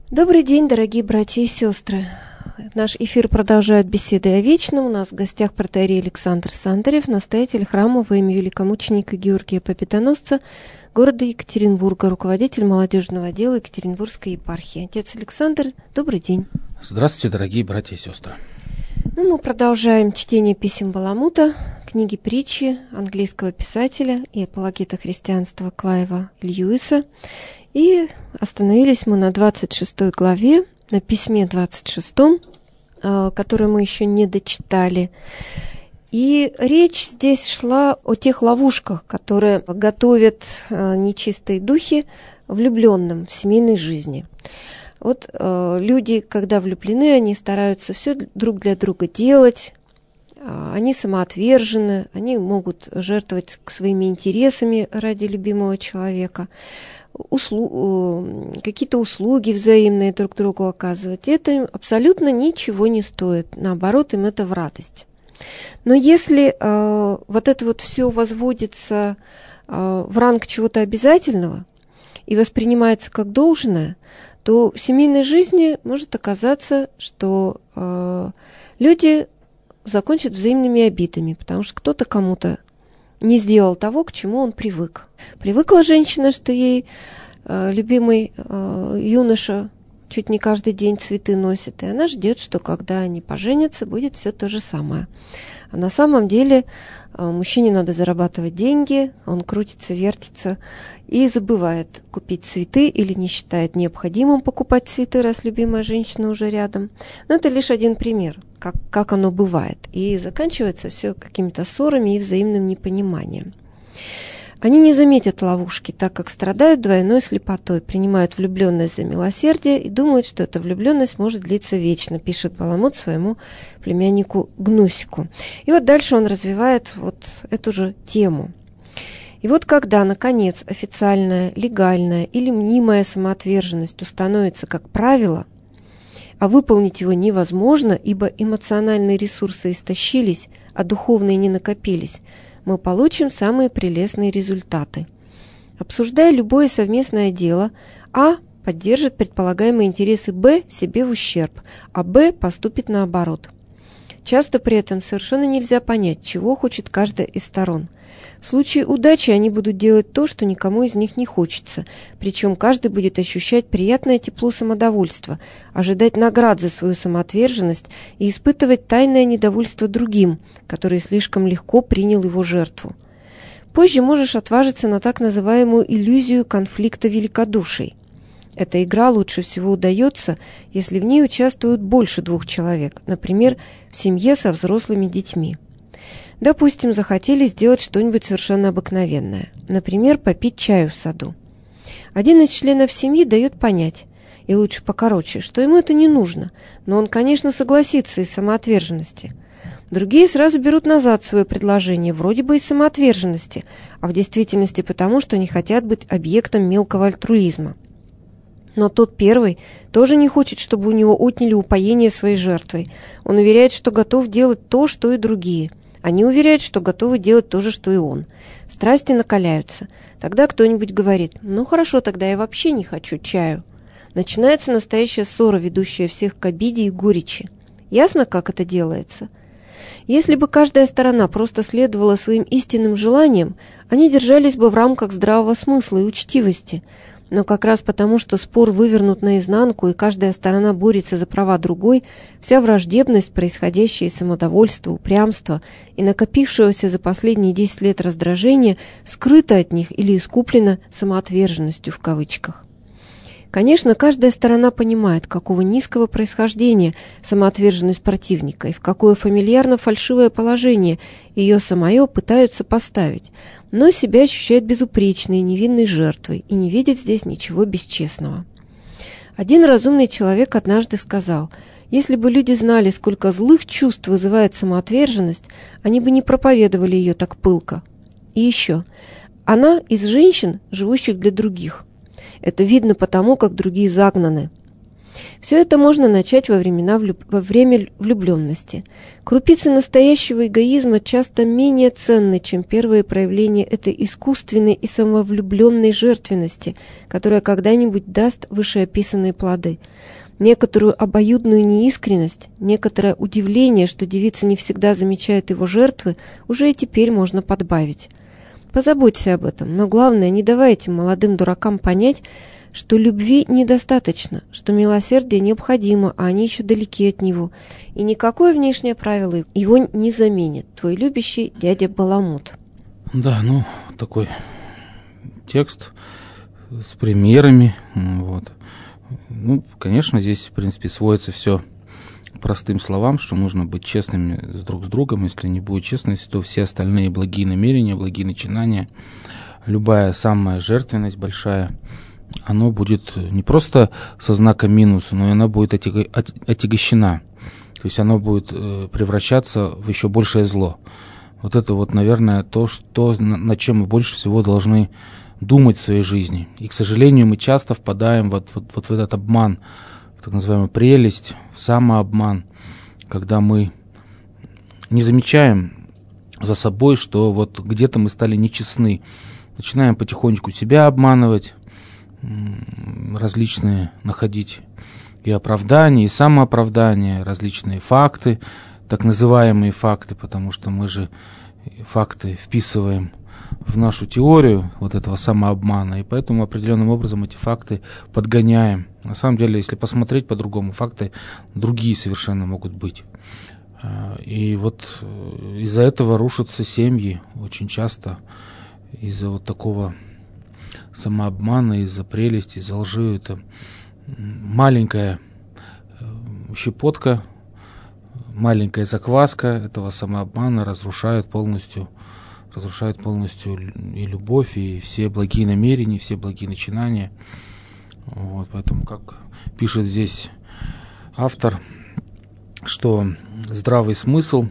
Добрый день, дорогие братья и сестры. Наш эфир продолжает беседы о вечном. У нас в гостях протоиерей Александр Сандарев, настоятель храма во имя великомученика Георгия Победоносца города Екатеринбурга, руководитель молодежного отдела Екатеринбургской епархии. Отец Александр, добрый день. Здравствуйте, дорогие братья и сестры. Мы продолжаем чтение писем Баламута, книги притчи английского писателя и апологета христианства Клайва Льюиса. И остановились мы на 26 главе, на письме 26, которое мы еще не дочитали. И речь здесь шла о тех ловушках, которые готовят нечистые духи влюбленным в семейной жизни. Люди, когда влюблены, они стараются все друг для друга делать, они самоотвержены, они могут жертвовать своими интересами ради любимого человека, какие-то услуги взаимные друг другу оказывать. Это им абсолютно ничего не стоит, наоборот, им это в радость. Но если это все возводится в ранг чего-то обязательного и воспринимается как должное, то в семейной жизни может оказаться, что люди закончат взаимными обидами, потому что кто-то кому-то не сделал того, к чему он привык. Привыкла женщина, что ей любимый юноша чуть не каждый день цветы носит, и она ждет, что когда они поженятся, будет все то же самое. А на самом деле мужчине надо зарабатывать деньги, он крутится, вертится и забывает купить цветы или не считает необходимым покупать цветы, раз любимая женщина уже рядом. Но это лишь один пример, как оно бывает. И заканчивается все какими-то ссорами и взаимным непониманием. Они не заметят ловушки, так как страдают двойной слепотой, принимают влюбленность за милосердие и думают, что эта влюбленность может длиться вечно, пишет Баламут своему племяннику Гнусику. И дальше он развивает эту же тему. И когда, наконец, официальная, легальная или мнимая самоотверженность установится как правило, а выполнить его невозможно, ибо эмоциональные ресурсы истощились, а духовные не накопились, мы получим самые прелестные результаты. Обсуждая любое совместное дело, А поддержит предполагаемые интересы Б себе в ущерб, а Б поступит наоборот. Часто при этом совершенно нельзя понять, чего хочет каждая из сторон. В случае удачи они будут делать то, что никому из них не хочется, причем каждый будет ощущать приятное тепло самодовольства, ожидать наград за свою самоотверженность и испытывать тайное недовольство другим, который слишком легко принял его жертву. Позже можешь отважиться на так называемую иллюзию конфликта великодуший. Эта игра лучше всего удается, если в ней участвуют больше 2 человек, например, в семье со взрослыми детьми. Допустим, захотели сделать что-нибудь совершенно обыкновенное, например, попить чаю в саду. Один из членов семьи дает понять, и лучше покороче, что ему это не нужно, но он, конечно, согласится из самоотверженности. Другие сразу берут назад свое предложение, вроде бы из самоотверженности, а в действительности потому, что не хотят быть объектом мелкого альтруизма. Но тот первый тоже не хочет, чтобы у него отняли упоение своей жертвой. Он уверяет, что готов делать то, что и другие. Они уверяют, что готовы делать то же, что и он. Страсти накаляются. Тогда кто-нибудь говорит: «Ну хорошо, тогда я вообще не хочу чаю». Начинается настоящая ссора, ведущая всех к обиде и горечи. Ясно, как это делается? Если бы каждая сторона просто следовала своим истинным желаниям, они держались бы в рамках здравого смысла и учтивости. Но как раз потому, что спор вывернут наизнанку, и каждая сторона борется за права другой, вся враждебность, происходящая из самодовольства, упрямства и накопившегося за последние 10 лет раздражения, скрыта от них или искуплена самоотверженностью в кавычках. Конечно, каждая сторона понимает, какого низкого происхождения самоотверженность противника и в какое фамильярно-фальшивое положение ее самое пытаются поставить, но себя ощущает безупречной и невинной жертвой и не видит здесь ничего бесчестного. Один разумный человек однажды сказал: если бы люди знали, сколько злых чувств вызывает самоотверженность, они бы не проповедовали ее так пылко. И еще, она из женщин, живущих для других. Это видно потому, как другие загнаны. Все это можно начать во время влюбленности. Крупицы настоящего эгоизма часто менее ценны, чем первые проявления этой искусственной и самовлюбленной жертвенности, которая когда-нибудь даст вышеописанные плоды. Некоторую обоюдную неискренность, некоторое удивление, что девица не всегда замечает его жертвы, уже и теперь можно подбавить. Позаботься об этом, но главное, не давайте молодым дуракам понять, что любви недостаточно, что милосердие необходимо, а они еще далеки от него, и никакое внешнее правило его не заменит. Твой любящий дядя Баламут. Да, такой текст с примерами. Вот. Конечно, здесь, в принципе, сводится все простым словам, что нужно быть честными друг с другом. Если не будет честности, то все остальные благие намерения, благие начинания, любая самая жертвенность большая, оно будет не просто со знаком минуса, но и она будет отягощена. То есть оно будет превращаться в еще большее зло. Вот это наверное, над чем мы больше всего должны думать в своей жизни. И, к сожалению, мы часто впадаем в этот обман, в так называемую прелесть, в самообман, когда мы не замечаем за собой, что где-то мы стали нечестны. Начинаем потихонечку себя обманывать, различные находить и оправдания, и самооправдания, различные факты, так называемые факты, потому что мы же факты вписываем в нашу теорию этого самообмана, и поэтому определенным образом эти факты подгоняем. На самом деле, если посмотреть по-другому, факты другие совершенно могут быть. И из-за этого рушатся семьи очень часто, из-за такого самообмана, из-за прелести, из-за лжи. Это маленькая щепотка, маленькая закваска этого самообмана разрушает полностью и любовь, и все благие намерения, все благие начинания. Поэтому, как пишет здесь автор, что здравый смысл,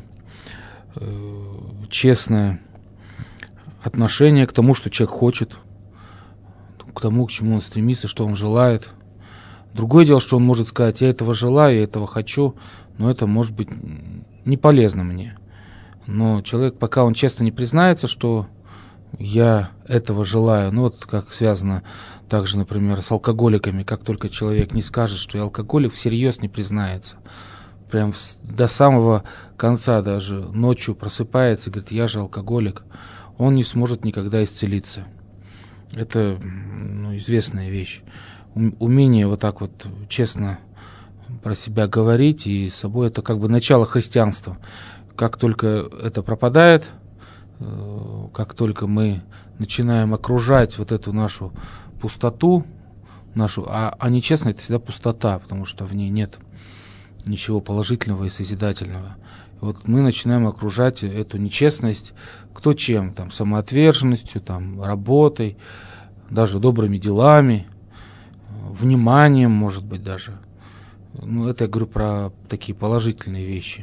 честное отношение к тому, что человек хочет, к тому, к чему он стремится, что он желает. Другое дело, что он может сказать: я этого желаю, я этого хочу, но это может быть не полезно мне. Но человек, пока он честно не признается, что я этого желаю, как связано также, например, с алкоголиками, как только человек не скажет, что я алкоголик, всерьез не признается, прям до самого конца, даже ночью просыпается и говорит: я же алкоголик, он не сможет никогда исцелиться. Это известная вещь. Умение честно про себя говорить и с собой — это как бы начало христианства. Как только это пропадает, как только мы начинаем окружать эту нашу пустоту, а нечестность — это всегда пустота, потому что в ней нет ничего положительного и созидательного. Мы начинаем окружать эту нечестность кто чем, самоотверженностью, работой, даже добрыми делами, вниманием, может быть, даже. Это я говорю про такие положительные вещи.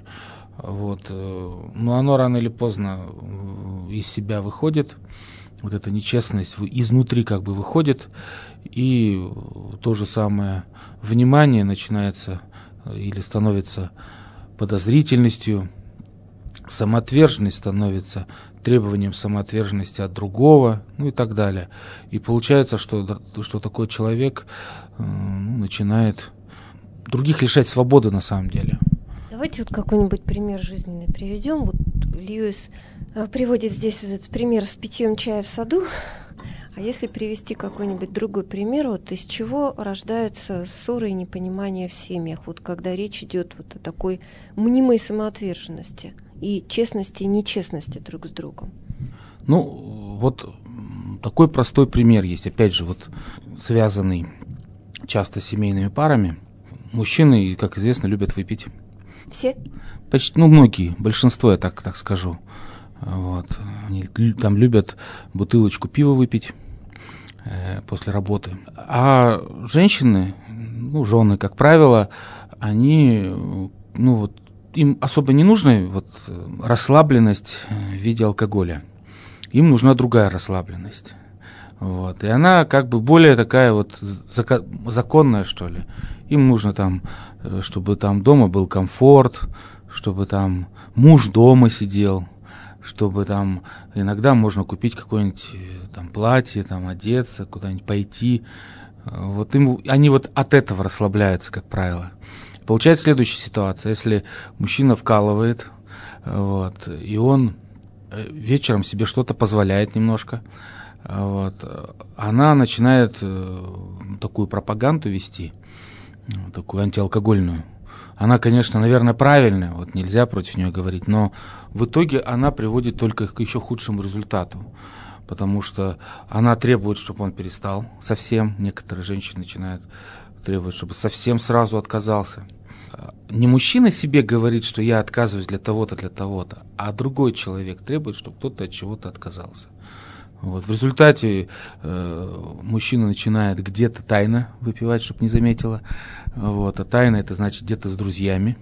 Но оно рано или поздно из себя выходит, эта нечестность изнутри как бы выходит, и то же самое внимание начинается или становится подозрительностью, самоотверженность становится требованием самоотверженности от другого, и так далее. И получается, что такой человек начинает других лишать свободы на самом деле. Давайте какой-нибудь пример жизненный приведем. Льюис приводит здесь этот пример с питьем чая в саду. А если привести какой-нибудь другой пример, из чего рождаются ссоры и непонимания в семьях, когда речь идет о такой мнимой самоотверженности и честности и нечестности друг с другом? Такой простой пример есть, опять же, связанный часто с семейными парами. Мужчины, как известно, любят выпить. Все? Почти, многие, большинство, я так скажу. Они любят бутылочку пива выпить после работы. А женщины, жены, как правило, они, им особо не нужна расслабленность в виде алкоголя. Им нужна другая расслабленность. Вот. И она как бы более такая вот законная, что ли. Им нужно там, чтобы там дома был комфорт, чтобы там муж дома сидел, чтобы там иногда можно купить какое-нибудь там платье, там одеться, куда-нибудь пойти. Вот они вот от этого расслабляются, как правило. Получается следующая ситуация. Если мужчина вкалывает, вот, и он вечером себе что-то позволяет немножко, вот, она начинает такую пропаганду вести, такую антиалкогольную. Она, конечно, наверное, правильная, вот нельзя против нее говорить, но в итоге она приводит только к еще худшему результату, потому что она требует, чтобы он перестал совсем. Некоторые женщины начинают требовать, чтобы совсем сразу отказался. Не мужчина себе говорит, что я отказываюсь для того-то, а другой человек требует, чтобы кто-то от чего-то отказался. Вот. В результате мужчина начинает где-то тайно выпивать, чтобы не заметила. Вот. А тайно это значит где-то с друзьями.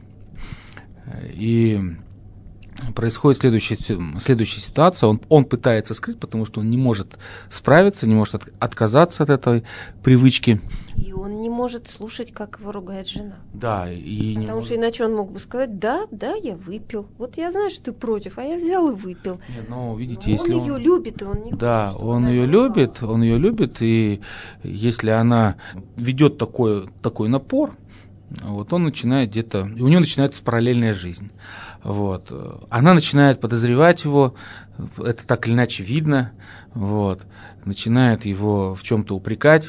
И происходит следующая ситуация. Он пытается скрыть, потому что он не может справиться, не может отказаться от этой привычки. И он не может слушать, как его ругает жена. Да, потому что иначе он мог бы сказать: да, я выпил. Вот я знаю, что ты против, а я взял и выпил. Нет, но видите, но если он ее любит, и он не хочет. Да, он ее любит, и если она ведет такой напор, вот он начинает где-то, и у него начинается параллельная жизнь. Вот. Она начинает подозревать его, это так или иначе видно, вот. Начинает его в чем-то упрекать.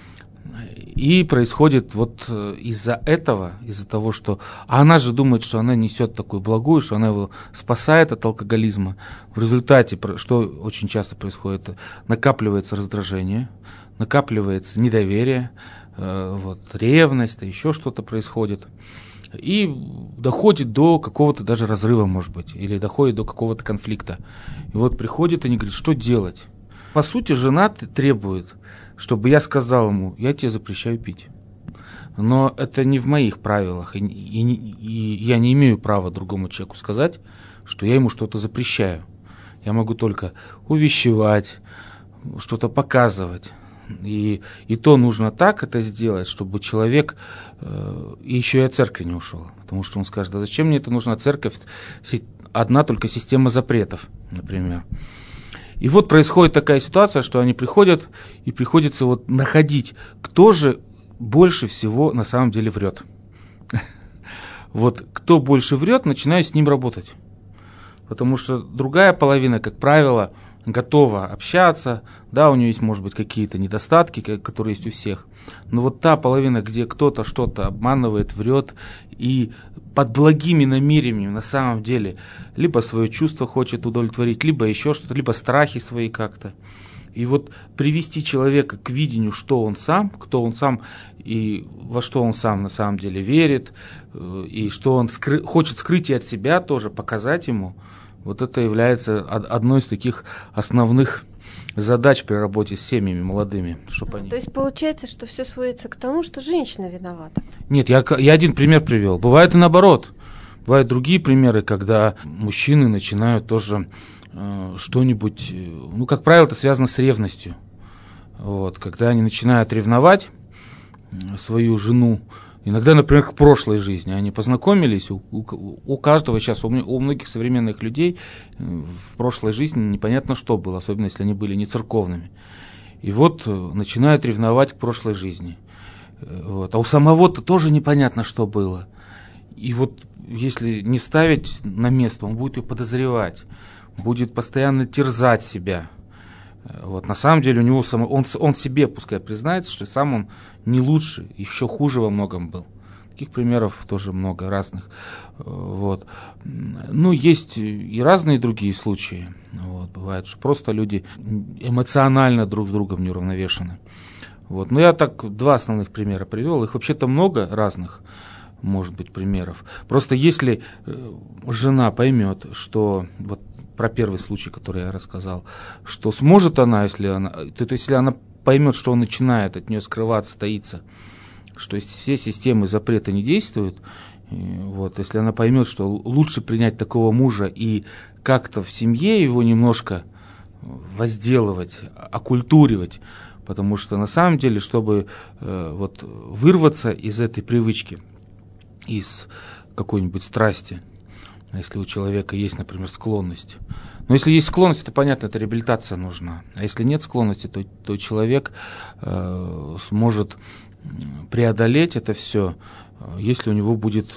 И происходит вот из-за этого, из-за того, что она же думает, что она несет такую благую, что она его спасает от алкоголизма. В результате, что очень часто происходит, накапливается раздражение, накапливается недоверие, вот, ревность, еще что-то происходит. И доходит до какого-то даже разрыва, может быть, или доходит до какого-то конфликта. И вот приходит, и они говорят, что делать? По сути, жена требует, чтобы я сказал ему: я тебе запрещаю пить. Но это не в моих правилах, и я не имею права другому человеку сказать, что я ему что-то запрещаю. Я могу только увещевать, что-то показывать. И то нужно так это сделать, чтобы человек еще и от церкви не ушел. Потому что он скажет: да зачем мне это нужна церковь, одна только система запретов, например. И вот происходит такая ситуация, что они приходят, и приходится вот находить, кто же больше всего на самом деле врет. Вот кто больше врет, начинаю с ним работать. Потому что другая половина, как правило, готова общаться, да, у нее есть, может быть, какие-то недостатки, которые есть у всех. Но вот та половина, где кто-то что-то обманывает, врет, и под благими намерениями на самом деле либо свое чувство хочет удовлетворить, либо еще что-то, либо страхи свои как-то. И вот привести человека к видению, что он сам, кто он сам и во что он сам на самом деле верит, и что он хочет скрыть и от себя тоже, показать ему, вот это является одной из таких основных задач при работе с семьями молодыми. То есть получается, что все сводится к тому, что женщина виновата? Нет, я один пример привел. Бывает и наоборот. Бывают другие примеры, когда мужчины начинают тоже что-нибудь, ну, как правило, это связано с ревностью. Вот, когда они начинают ревновать свою жену, иногда, например, к прошлой жизни. Они познакомились, у каждого сейчас, у многих современных людей в прошлой жизни непонятно что было, особенно если они были не церковными. И вот начинают ревновать к прошлой жизни. Вот. А у самого-то тоже непонятно что было. И вот если не ставить на место, он будет ее подозревать, будет постоянно терзать себя. Вот, на самом деле у него он себе пускай признается, что сам он не лучше, еще хуже во многом был. Таких примеров тоже много разных. Вот. Ну, есть и разные другие случаи. Вот, бывает, что просто люди эмоционально друг с другом неуравновешены. Вот. Но я так два основных примера привел. Их вообще-то много разных, может быть, примеров. Просто если жена поймет, что вот про первый случай, который я рассказал, что сможет она, если она поймет, что он начинает от нее скрываться, таиться, что все системы запрета не действуют, вот, если она поймет, что лучше принять такого мужа и как-то в семье его немножко возделывать, окультуривать. Потому что на самом деле, чтобы вот вырваться из этой привычки, из какой-нибудь страсти, если у человека есть, например, склонность. Но если есть склонность, это понятно, это реабилитация нужна. А если нет склонности, то человек сможет преодолеть это все, если у него будет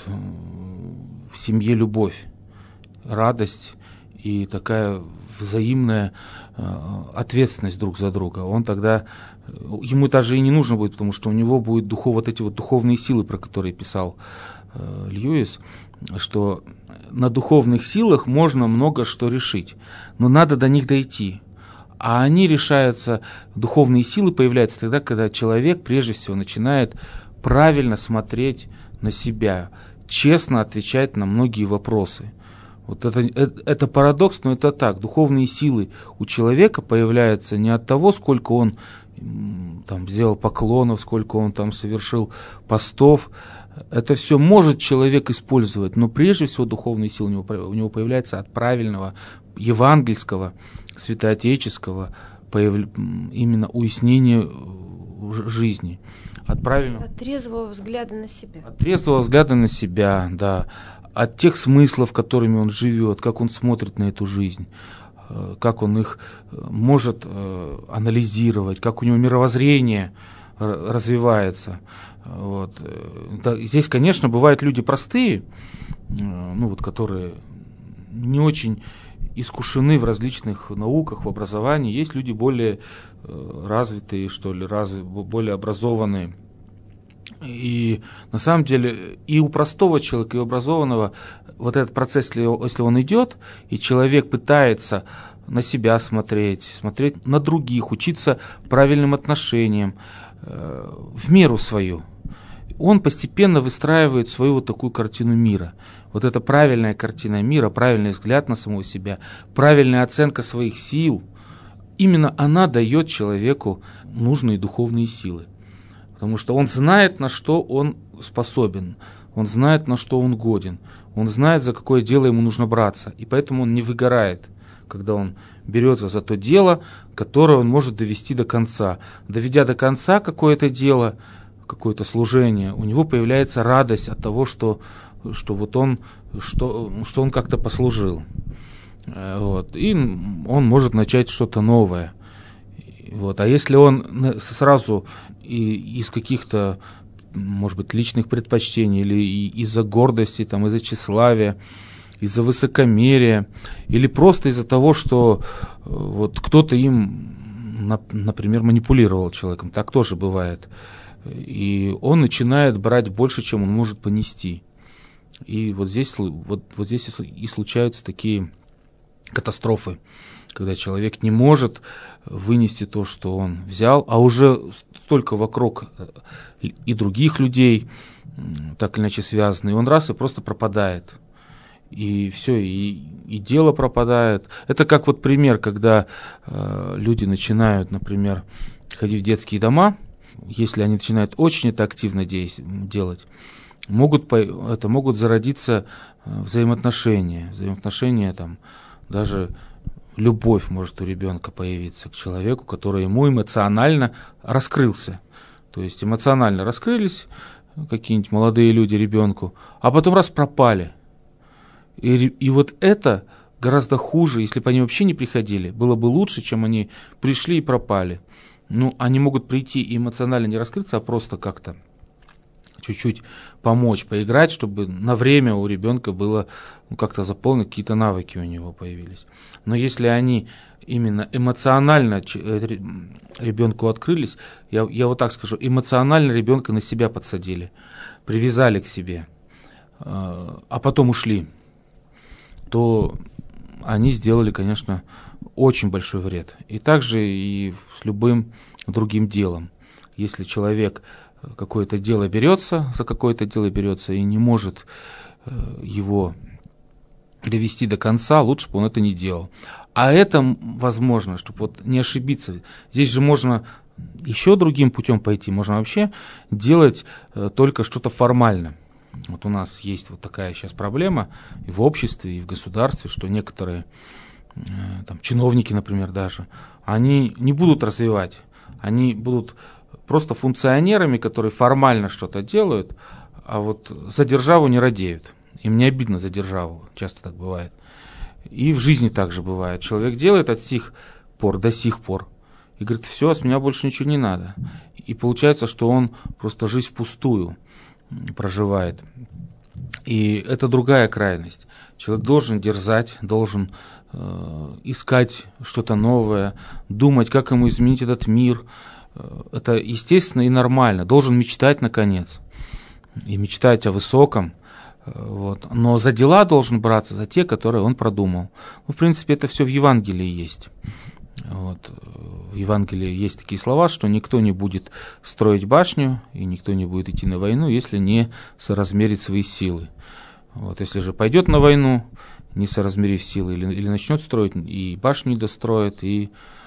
в семье любовь, радость и такая взаимная ответственность друг за друга. Он тогда, ему даже и не нужно будет, потому что у него будет вот эти вот духовные силы, про которые писал Льюис, что на духовных силах можно много что решить, но надо до них дойти. А они решаются, духовные силы появляются тогда, когда человек прежде всего начинает правильно смотреть на себя, честно отвечать на многие вопросы. Вот это парадокс, но это так. Духовные силы у человека появляются не от того, сколько он там сделал поклонов, сколько он там совершил постов. Это все может человек использовать, но прежде всего духовные силы у него появляются от правильного евангельского, святоотеческого именно уяснения жизни. От трезвого взгляда на себя. От трезвого взгляда на себя, да. От тех смыслов, которыми он живет, как он смотрит на эту жизнь, как он их может анализировать, как у него мировоззрение развивается. Вот. Да, здесь, конечно, бывают люди простые, которые не очень искушены в различных науках, в образовании. Есть люди более развитые, более образованные. И на самом деле и у простого человека, и у образованного вот этот процесс, если он идет, и человек пытается на себя смотреть на других, учиться правильным отношениям, в меру свою, он постепенно выстраивает свою вот такую картину мира. Вот эта правильная картина мира, правильный взгляд на самого себя, правильная оценка своих сил, именно она дает человеку нужные духовные силы. Потому что он знает, на что он способен, он знает, на что он годен, он знает, за какое дело ему нужно браться, и поэтому он не выгорает, когда он берется за то дело, которое он может довести до конца. Доведя до конца какое-то дело, какое-то служение, у него появляется радость от того, что он как-то послужил. Вот. И он может начать что-то новое. Вот. А если он сразу из каких-то, может быть, личных предпочтений или из-за гордости, из-за тщеславия, из-за высокомерия, или просто из-за того, что вот кто-то им, например, манипулировал человеком, так тоже бывает, и он начинает брать больше, чем он может понести. И вот здесь и случаются такие катастрофы, когда человек не может вынести то, что он взял, а уже столько вокруг и других людей, так или иначе связаны, и он раз и просто пропадает. И все, и дело пропадает. Это как вот пример, когда люди начинают, например, ходить в детские дома, если они начинают очень это активно делать, могут зародиться взаимоотношения, даже любовь может у ребенка появиться к человеку, который ему эмоционально раскрылся. То есть эмоционально раскрылись какие-нибудь молодые люди ребенку, а потом раз пропали. И вот это гораздо хуже, если бы они вообще не приходили. Было бы лучше, чем они пришли и пропали. Они могут прийти и эмоционально не раскрыться, а просто как-то чуть-чуть помочь, поиграть, чтобы на время у ребенка было как-то заполнено, какие-то навыки у него появились. Но если они именно эмоционально ребенку открылись, я вот так скажу, эмоционально ребенка на себя подсадили, привязали к себе, а потом ушли, то они сделали, конечно, очень большой вред. И также и с любым другим делом. Если человек за какое-то дело берется и не может его довести до конца, лучше бы он это не делал. А это возможно, чтобы вот не ошибиться. Здесь же можно еще другим путем пойти. Можно вообще делать только что-то формально. Вот у нас есть вот такая сейчас проблема и в обществе, и в государстве, что некоторые там, чиновники, например, даже, они не будут развивать, они будут просто функционерами, которые формально что-то делают, а вот за державу не радеют. Им не обидно за державу, часто так бывает. И в жизни также бывает. Человек делает от сих пор до сих пор и говорит: все, с меня больше ничего не надо. И получается, что он просто жизнь впустую проживает. И это другая крайность. Человек должен дерзать, должен искать что-то новое, думать, как ему изменить этот мир. Это естественно и нормально. Должен мечтать, наконец, и мечтать о высоком. Вот. Но за дела должен браться, за те, которые он продумал. Ну, в принципе, это все в Евангелии есть. Вот. В Евангелии есть такие слова, что никто не будет строить башню, и никто не будет идти на войну, если не соразмерит свои силы. Вот. Если же пойдет на войну, не соразмерив силы, или начнет строить, и башню не достроит, и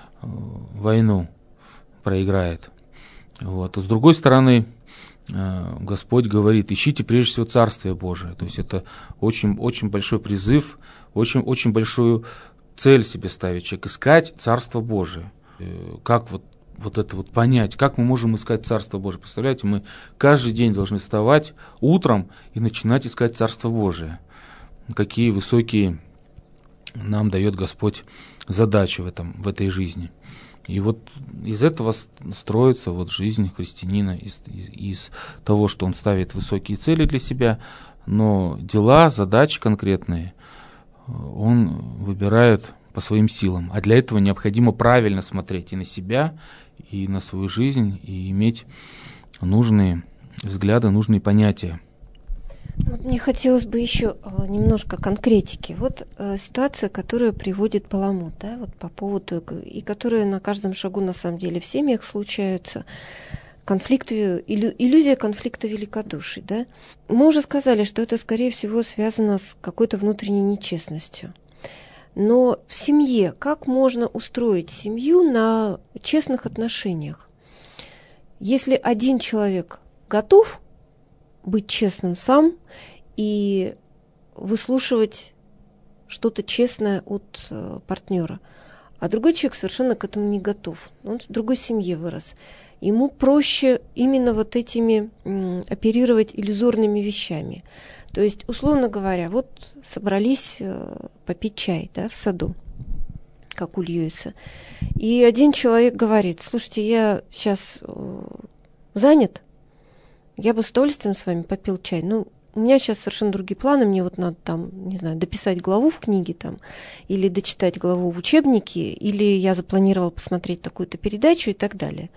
войну проиграет. Вот. А с другой стороны, Господь говорит: ищите прежде всего Царствие Божие. То есть это очень, очень большой призыв, очень, очень большую цель себе ставит человек: искать Царство Божие. Как вот это вот понять, как мы можем искать Царство Божие? Представляете, мы каждый день должны вставать утром и начинать искать Царство Божие. Какие высокие нам дает Господь задачи в этой жизни. И вот из этого строится вот жизнь христианина, из того, что он ставит высокие цели для себя, но дела, задачи конкретные он выбирает по своим силам. А для этого необходимо правильно смотреть и на себя, и на свою жизнь, и иметь нужные взгляды, нужные понятия. Вот мне хотелось бы еще немножко конкретики. Вот ситуация, которая приводит Баламут, да, вот по поводу, и которая на каждом шагу на самом деле в семьях случаются, иллюзия конфликта великодушия. Да? Мы уже сказали, что это, скорее всего, связано с какой-то внутренней нечестностью. Но в семье как можно устроить семью на честных отношениях? Если один человек готов быть честным сам и выслушивать что-то честное от партнера, а другой человек совершенно к этому не готов. Он в другой семье вырос. Ему проще именно вот этими оперировать иллюзорными вещами. То есть, условно говоря, вот собрались попить чай, да, в саду, как у Льюиса. И один человек говорит: слушайте, я сейчас занят, я бы с удовольствием с вами попил чай. Ну, у меня сейчас совершенно другие планы. Мне вот надо там, не знаю, дописать главу в книге там, или дочитать главу в учебнике, или я запланировал посмотреть такую-то передачу и так далее.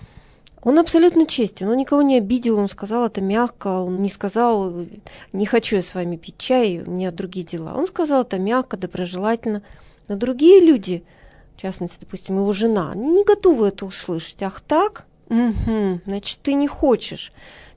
Он абсолютно честен, он никого не обидел, он сказал это мягко, он не сказал: не хочу я с вами пить чай, у меня другие дела. Он сказал это мягко, доброжелательно. Но другие люди, в частности, допустим, его жена, они не готовы это услышать. Ах так? Угу, значит, ты не хочешь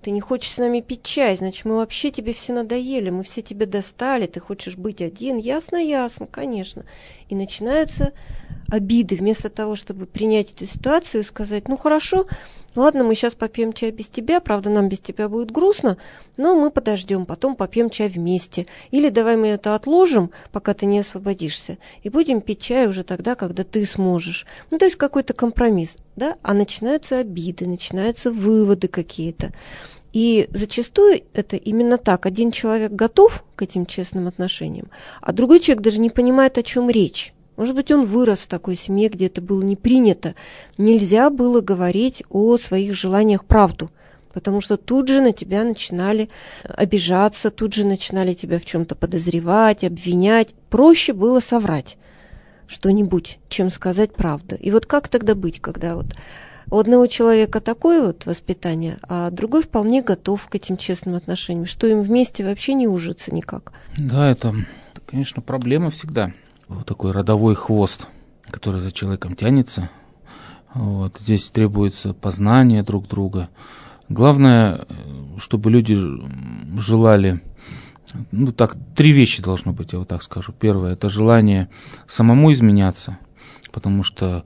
с нами пить чай, значит, мы вообще тебе все надоели, мы все тебя достали, ты хочешь быть один, ясно, конечно. И начинаются обиды, вместо того, чтобы принять эту ситуацию и сказать: ну хорошо, ладно, мы сейчас попьем чай без тебя, правда, нам без тебя будет грустно, но мы подождем, потом попьем чай вместе. Или давай мы это отложим, пока ты не освободишься, и будем пить чай уже тогда, когда ты сможешь. Ну, то есть какой-то компромисс, да? А начинаются обиды, начинаются выводы какие-то. И зачастую это именно так. Один человек готов к этим честным отношениям, а другой человек даже не понимает, о чем речь. Может быть, он вырос в такой семье, где это было не принято. Нельзя было говорить о своих желаниях правду, потому что тут же на тебя начинали обижаться, тут же начинали тебя в чем-то подозревать, обвинять. Проще было соврать что-нибудь, чем сказать правду. И вот как тогда быть, когда вот у одного человека такое вот воспитание, а другой вполне готов к этим честным отношениям, что им вместе вообще не ужиться никак? Да, это, конечно, проблема всегда. Вот такой родовой хвост, который за человеком тянется. Вот. Здесь требуется познание друг друга. Главное, чтобы люди желали, ну так, 3 вещи должно быть, я вот так скажу. Первое — это желание самому изменяться, потому что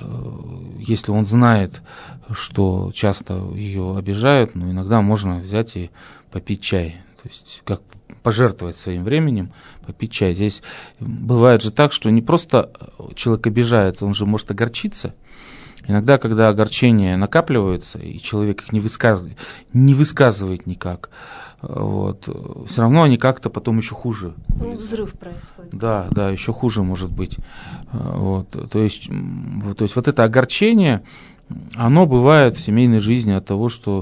если он знает, что часто ее обижают, иногда можно взять и попить чай. То есть как пожертвовать своим временем, попить чай. Здесь бывает же так, что не просто человек обижается, он же может огорчиться. Иногда, когда огорчения накапливаются, и человек их не высказывает никак, вот, все равно они как-то потом еще хуже. Взрыв происходит. Да, еще хуже может быть. Вот, то есть вот это огорчение, оно бывает в семейной жизни от того, что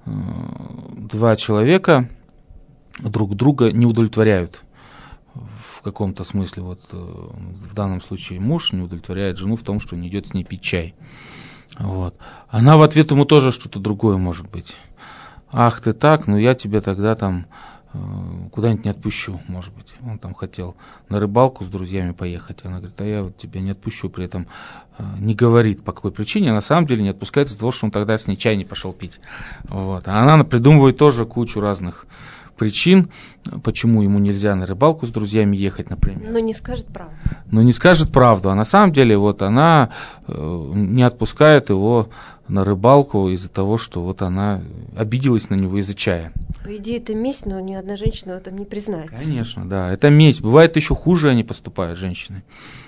два человека друг друга не удовлетворяют. В каком-то смысле, вот в данном случае муж не удовлетворяет жену в том, что не идет с ней пить чай. Вот. Она в ответ ему тоже что-то другое может быть. Ах ты так, ну я тебя тогда там куда-нибудь не отпущу, может быть. Он там хотел на рыбалку с друзьями поехать. Она говорит, а я вот тебя не отпущу, при этом не говорит, по какой причине. А на самом деле не отпускает из-за того, что он тогда с ней чай не пошел пить. Вот. А она придумывает тоже кучу разных причин, почему ему нельзя на рыбалку с друзьями ехать, например. Но не скажет правду. Но не скажет правду. А на самом деле вот она не отпускает его на рыбалку из-за того, что вот она обиделась на него из-за чая. По идее, это месть, но ни одна женщина в этом не признается. Конечно, да. Это месть. Бывает еще хуже они поступают, женщины.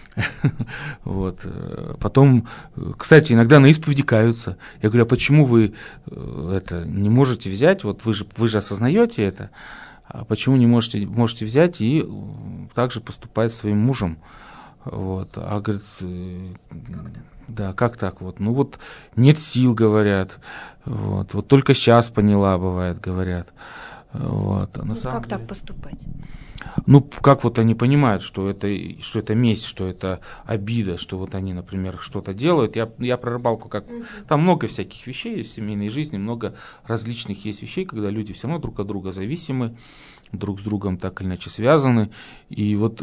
Вот. Потом, кстати, иногда на исповеди каются. Я говорю, а почему вы это не можете взять, вот вы же осознаете это, а почему не можете взять и также поступать с своим мужем? Вот. А говорит, да, как так вот? Ну вот нет сил, говорят. Вот только сейчас поняла, бывает, говорят. Вот. А на самом как деле... так поступать? Ну, как вот они понимают, что это месть, что это обида, что вот они, например, что-то делают. Я про рыбалку как... Там много всяких вещей есть в семейной жизни, много различных есть вещей, когда люди все равно друг от друга зависимы, друг с другом так или иначе связаны. И вот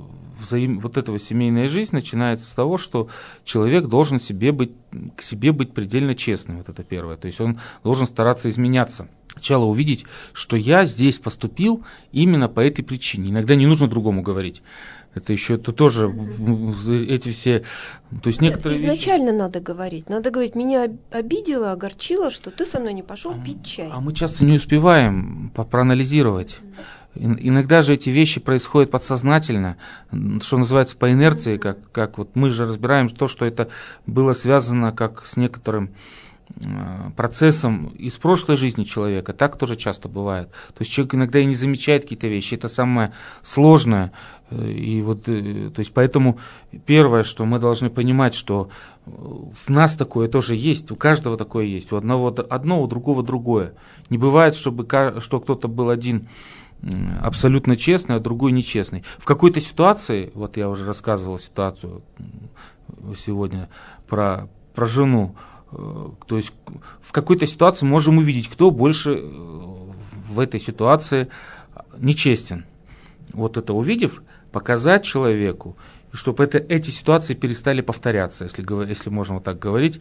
эта семейная жизнь начинается с того, что человек должен к себе быть предельно честным. Вот это первое. То есть он должен стараться изменяться. Сначала увидеть, что я здесь поступил именно по этой причине. Иногда не нужно другому говорить. Это еще тоже эти все... То есть некоторые изначально вещи... надо говорить. Надо говорить, меня обидело, огорчило, что ты со мной не пошел пить чай. А мы часто не успеваем проанализировать. Иногда же эти вещи происходят подсознательно, что называется по инерции, как вот мы же разбираем то, что это было связано как с некоторым процессом из прошлой жизни человека. Так тоже часто бывает. То есть человек иногда и не замечает какие-то вещи. Это самое сложное. И вот, то есть поэтому первое, что мы должны понимать, что в нас такое тоже есть, у каждого такое есть, у одного одно, у другого другое. Не бывает, что кто-то был один абсолютно честный, а другой нечестный. В какой-то ситуации, вот я уже рассказывал ситуацию сегодня про жену, то есть в какой-то ситуации можем увидеть, кто больше в этой ситуации нечестен. Вот это увидев, показать человеку, чтобы эти ситуации перестали повторяться, если можно вот так говорить,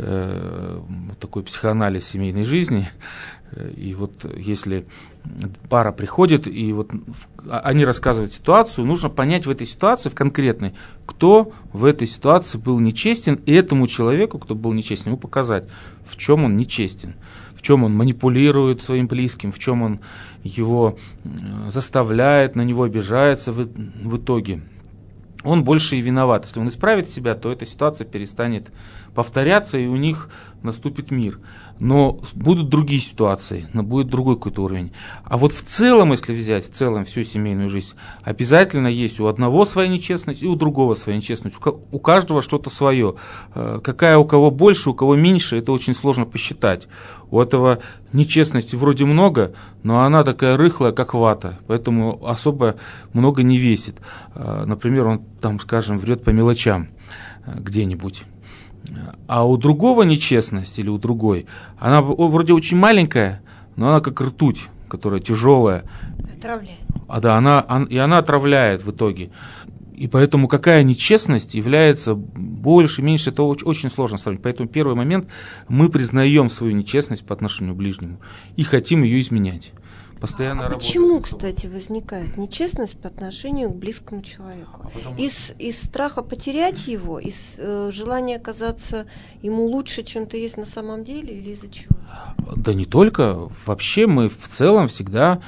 такой психоанализ семейной жизни. И вот если пара приходит, и вот они рассказывают ситуацию, нужно понять в этой ситуации, в конкретной, кто в этой ситуации был нечестен, и этому человеку, кто был нечестен, ему показать, в чем он нечестен, в чем он манипулирует своим близким, в чем он его заставляет, на него обижается в итоге. Он больше и виноват. Если он исправит себя, то эта ситуация перестанет повторяться, и у них наступит мир. Но будут другие ситуации, но будет другой какой-то уровень. А вот в целом, если взять всю семейную жизнь, обязательно есть у одного своя нечестность и у другого своя нечестность. У каждого что-то свое. Какая у кого больше, у кого меньше, это очень сложно посчитать. У этого нечестности вроде много, но она такая рыхлая, как вата, поэтому особо много не весит. Например, он там, скажем, врет по мелочам где-нибудь. А у другого нечестность или у другой, она вроде очень маленькая, но она как ртуть, которая тяжелая. Отравляет. Она отравляет в итоге. И поэтому какая нечестность является больше, меньше, это очень сложно сравнить. Поэтому первый момент, мы признаем свою нечестность по отношению к ближнему и хотим ее изменять. Постоянно почему, кстати, возникает нечестность по отношению к близкому человеку? Из страха потерять его, из желания казаться ему лучше, чем ты есть на самом деле, или из-за чего? Да не только. Вообще мы в целом всегда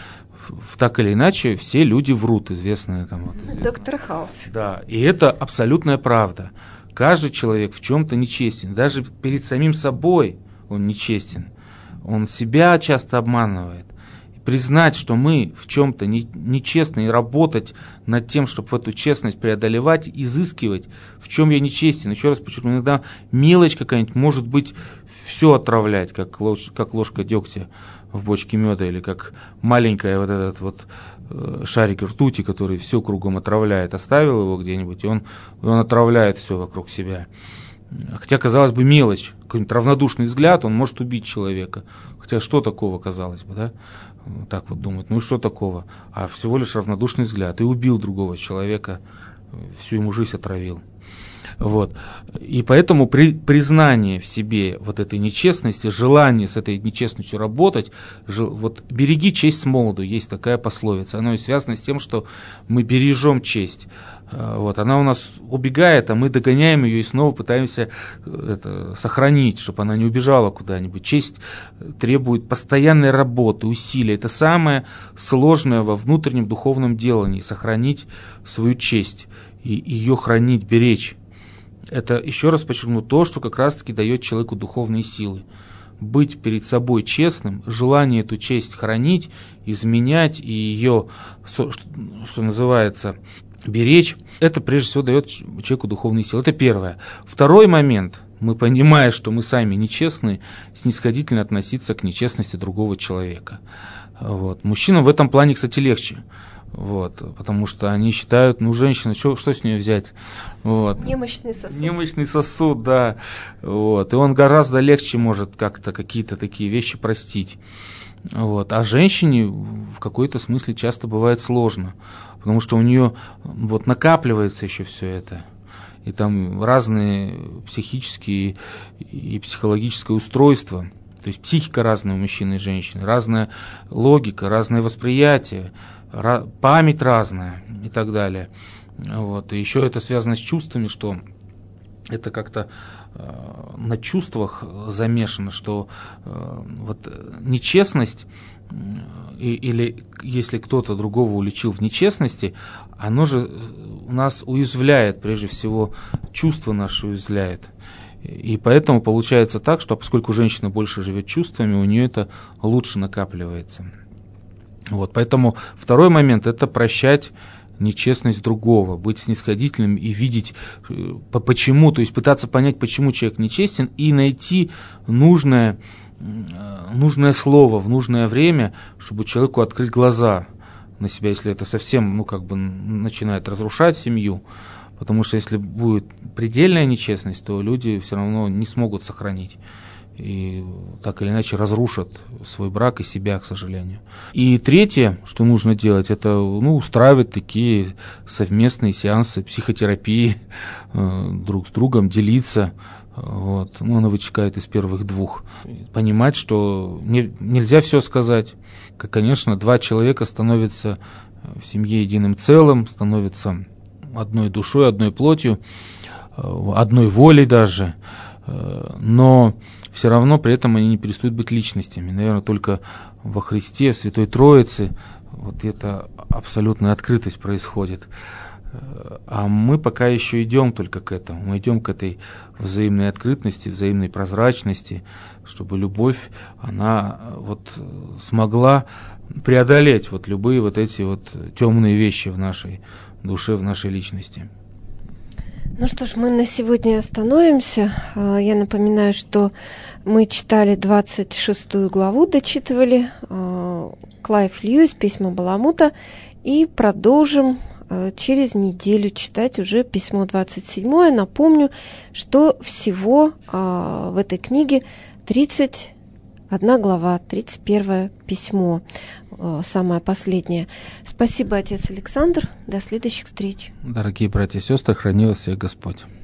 так или иначе все люди врут, известные там. Вот, известные. Доктор Хаус. Да, и это абсолютная правда. Каждый человек в чем-то нечестен. Даже перед самим собой он нечестен. Он себя часто обманывает. И признать, что мы в чем-то нечестны, и работать над тем, чтобы эту честность преодолевать, изыскивать, в чем я нечестен. Еще раз подчеркну, иногда мелочь какая-нибудь может быть все отравлять, как ложка дегтя в бочке меда, или как маленькая вот этот вот шарик ртути, который все кругом отравляет. Оставил его где-нибудь, и он отравляет все вокруг себя. Хотя, казалось бы, мелочь, какой-нибудь равнодушный взгляд, он может убить человека. Хотя что такого, казалось бы, да? Так вот думают, ну и что такого? А всего лишь равнодушный взгляд. И убил другого человека, всю ему жизнь отравил. Вот. И поэтому признание в себе вот этой нечестности, желание с этой нечестностью работать, вот «береги честь с молоду», есть такая пословица, оно и связано с тем, что мы бережем честь. Вот. Она у нас убегает, а мы догоняем ее и снова пытаемся сохранить, чтобы она не убежала куда-нибудь. Честь требует постоянной работы, усилий. Это самое сложное во внутреннем духовном делании – сохранить свою честь и ее хранить, беречь. Это, еще раз подчеркну, то, что как раз-таки дает человеку духовные силы. Быть перед собой честным, желание эту честь хранить, изменять и ее, что называется, беречь, это прежде всего дает человеку духовные силы. Это первое. Второй момент. Мы, понимая, что мы сами нечестны, снисходительно относиться к нечестности другого человека. Вот. Мужчинам в этом плане, кстати, легче. Вот, потому что они считают, женщина, что с нее взять? Вот. Немощный сосуд. Немощный сосуд, да. Вот. И он гораздо легче может как-то какие-то такие вещи простить. Вот. А женщине в какой-то смысле часто бывает сложно, потому что у нее вот накапливается еще все это. И там разные психические и психологическое устройство. То есть психика разная у мужчины и женщины, разная логика, разное восприятие, память разная и так далее. Вот. И еще это связано с чувствами, что это как-то на чувствах замешано, что вот нечестность, или если кто-то другого уличил в нечестности, оно же у нас уязвляет, прежде всего, чувства наши уязвляет. И поэтому получается так, что поскольку женщина больше живет чувствами, у нее это лучше накапливается. Вот, поэтому второй момент – это прощать нечестность другого, быть снисходительным и видеть, почему, то есть пытаться понять, почему человек нечестен, и найти нужное слово в нужное время, чтобы человеку открыть глаза на себя, если это совсем начинает разрушать семью. Потому что если будет предельная нечестность, то люди все равно не смогут сохранить. И так или иначе разрушат свой брак и себя, к сожалению. И третье, что нужно делать, это устраивать такие совместные сеансы психотерапии, друг с другом делиться. Вот. Она вытекает из первых двух. Понимать, что нельзя все сказать. Конечно, два человека становятся в семье единым целым, становятся одной душой, одной плотью, одной волей даже, но все равно при этом они не перестают быть личностями. Наверное, только во Христе, в Святой Троице вот эта абсолютная открытость происходит. А мы пока еще идем только к этому. Мы идем к этой взаимной открытости, взаимной прозрачности, чтобы любовь, она смогла преодолеть любые эти темные вещи в нашей душе, в нашей личности. Ну что ж, мы на сегодня остановимся. Я напоминаю, что мы читали 26 главу, дочитывали Клайв Льюис, «Письма Баламута», и продолжим через неделю читать уже письмо 27. Напомню, что всего в этой книге 31 глава, 31 письмо, самое последнее. Спасибо, отец Александр. До следующих встреч. Дорогие братья и сестры, храни вас всех Господь.